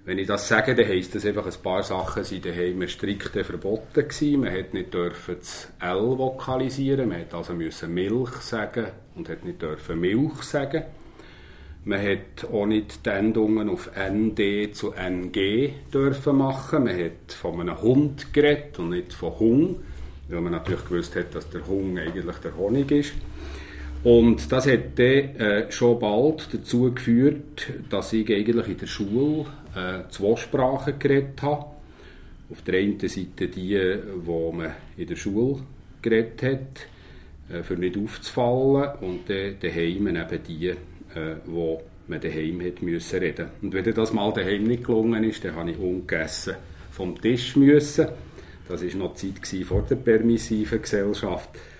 Wenn ich das sage, dann heisst das einfach, ein paar Sachen sind daheim strikt verboten gewesen. Man hat nicht dürfen das L vokalisieren, man hat also müssen Milch sagen und hat nicht dürfen Milch sagen. Man hat auch nicht die Endungen auf ND zu NG dürfen machen. Man hat von einem Hund geredet und nicht von Hung, weil man natürlich gewusst hat, dass der Hung eigentlich der Honig ist. Und das hat dann schon bald dazu geführt, dass ich eigentlich in der Schule 2 Sprachen geredet habe. Auf der einen Seite die man in der Schule geredet hat, für nicht aufzufallen, und dann daheim eben die, wo man daheim hat müssen reden. Und wenn das mal daheim nicht gelungen ist, dann habe ich ungegessen vom Tisch müssen. Das war noch die Zeit vor der permissiven Gesellschaft.